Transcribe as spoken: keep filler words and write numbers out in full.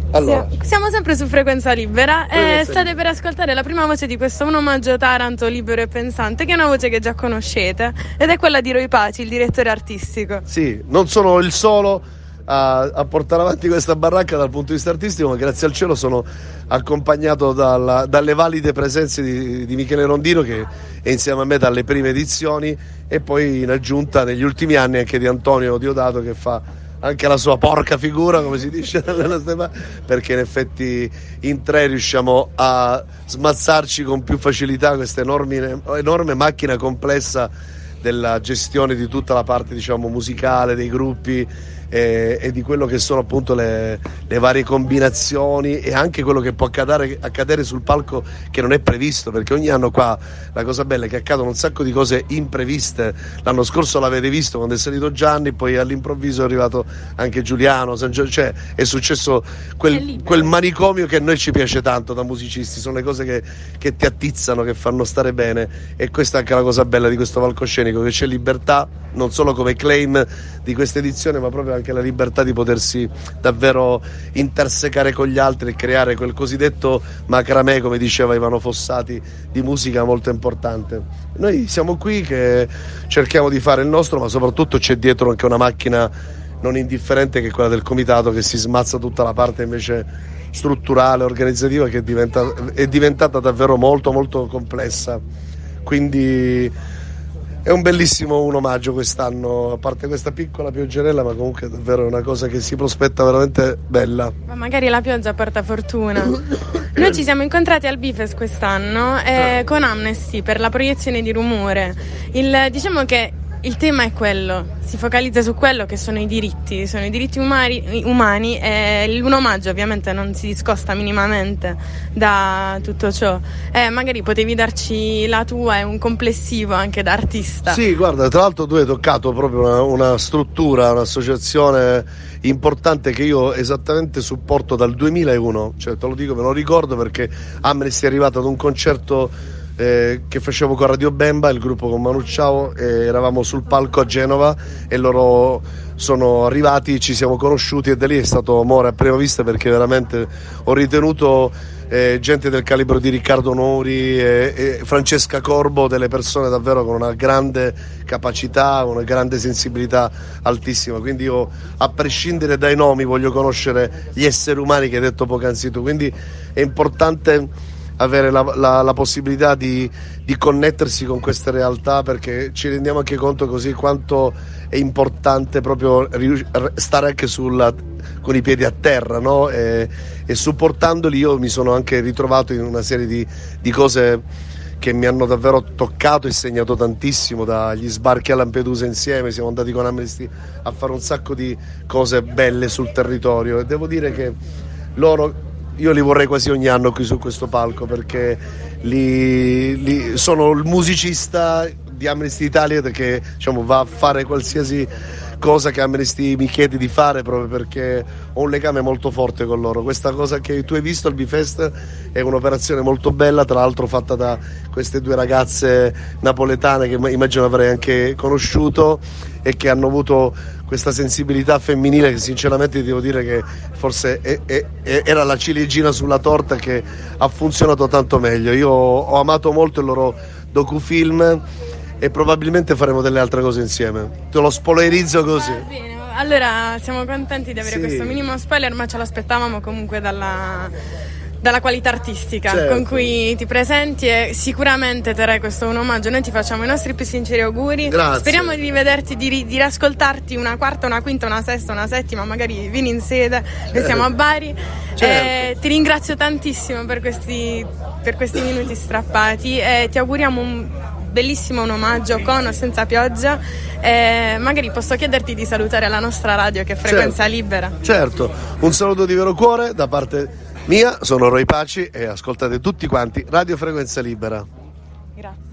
Allora. Siamo sempre su Frequenza Libera e Frequenza state per ascoltare la prima voce di questo Un omaggio Taranto libero e pensante, che è una voce che già conoscete ed è quella di Roy Paci, il direttore artistico. Sì, non sono il solo a, a portare avanti questa baracca dal punto di vista artistico, ma grazie al cielo sono accompagnato dalla, dalle valide presenze di, di Michele Rondino, che è insieme a me dalle prime edizioni, e poi in aggiunta negli ultimi anni anche di Antonio Diodato, che fa anche la sua porca figura, come si dice dalle nostre parti, perché in effetti in tre riusciamo a smazzarci con più facilità questa enorme, enorme macchina complessa della gestione di tutta la parte, diciamo, musicale dei gruppi e, e di quello che sono appunto le, le varie combinazioni e anche quello che può accadere, accadere sul palco, che non è previsto, perché ogni anno qua la cosa bella è che accadono un sacco di cose impreviste. L'anno scorso l'avete visto quando è salito Gianni, poi all'improvviso è arrivato anche Giuliano, San Gio- cioè è successo quel, quel manicomio che a noi ci piace tanto da musicisti. Sono le cose che, che ti attizzano, che fanno stare bene, e questa è anche la cosa bella di questo palcoscenico, che c'è libertà non solo come claim di questa edizione, ma proprio anche la libertà di potersi davvero intersecare con gli altri e creare quel cosiddetto macramè, come diceva Ivano Fossati, di musica molto importante. Noi siamo qui che cerchiamo di fare il nostro, ma soprattutto c'è dietro anche una macchina non indifferente, che è quella del comitato, che si smazza tutta la parte invece strutturale, organizzativa, che è, diventa, è diventata davvero molto molto complessa. Quindi è un bellissimo un omaggio quest'anno, a parte questa piccola pioggerella, ma comunque davvero è una cosa che si prospetta veramente bella. Ma magari la pioggia porta fortuna. Noi ci siamo incontrati al Bifest quest'anno eh, con Amnesty per la proiezione di Rumore. Il, diciamo che il tema è quello, si focalizza su quello che sono i diritti, sono i diritti umani, umani e un omaggio ovviamente non si discosta minimamente da tutto ciò. Eh, magari potevi darci la tua e un complessivo anche da artista. Sì, guarda, tra l'altro tu hai toccato proprio una, una struttura, un'associazione importante che io esattamente supporto dal duemilauno, cioè te lo dico, me lo ricordo perché Amnesty è arrivata ad un concerto Eh, che facevo con Radio Bemba, il gruppo con Manu Ciao, e eravamo sul palco a Genova e loro sono arrivati, ci siamo conosciuti e da lì è stato amore a prima vista, perché veramente ho ritenuto eh, gente del calibro di Riccardo Nori e, e Francesca Corbo, delle persone davvero con una grande capacità, una grande sensibilità altissima. Quindi io, a prescindere dai nomi, voglio conoscere gli esseri umani che hai detto poc'anzi tu, quindi è importante avere la, la, la possibilità di, di connettersi con queste realtà, perché ci rendiamo anche conto così quanto è importante proprio rius- stare anche sulla, con i piedi a terra, no? E, e supportandoli io mi sono anche ritrovato in una serie di, di cose che mi hanno davvero toccato e segnato tantissimo, dagli sbarchi a Lampedusa insieme, siamo andati con Amnesty a fare un sacco di cose belle sul territorio, e devo dire che loro, io li vorrei quasi ogni anno qui su questo palco, perché li, li, sono il musicista di Amnesty Italia che, diciamo, va a fare qualsiasi cosa che Amnesty mi chiede di fare, proprio perché ho un legame molto forte con loro. Questa cosa che tu hai visto al Bifest è un'operazione molto bella, tra l'altro fatta da queste due ragazze napoletane che immagino avrei anche conosciuto e che hanno avuto questa sensibilità femminile che sinceramente devo dire che forse è, è, è, era la ciliegina sulla torta che ha funzionato tanto meglio. Io ho amato molto il loro docufilm e probabilmente faremo delle altre cose insieme. Te lo spoilerizzo così. Va bene, allora siamo contenti di avere sì. questo minimo spoiler, ma ce l'aspettavamo comunque dalla, dalla qualità artistica certo. con cui ti presenti, e sicuramente terrai questo un omaggio. Noi ti facciamo i nostri più sinceri auguri. Grazie. Speriamo di rivederti, di, di riascoltarti una quarta, una quinta, una sesta, una settima, magari vieni in sede, noi siamo a Bari. Certo. Eh, ti ringrazio tantissimo per questi, per questi minuti strappati e ti auguriamo un bellissimo un omaggio con o senza pioggia. Eh, magari posso chiederti di salutare la nostra radio, che è Frequenza certo. Libera. Certo, un saluto di vero cuore da parte mia, sono Roy Paci e ascoltate tutti quanti Radio Frequenza Libera. Grazie.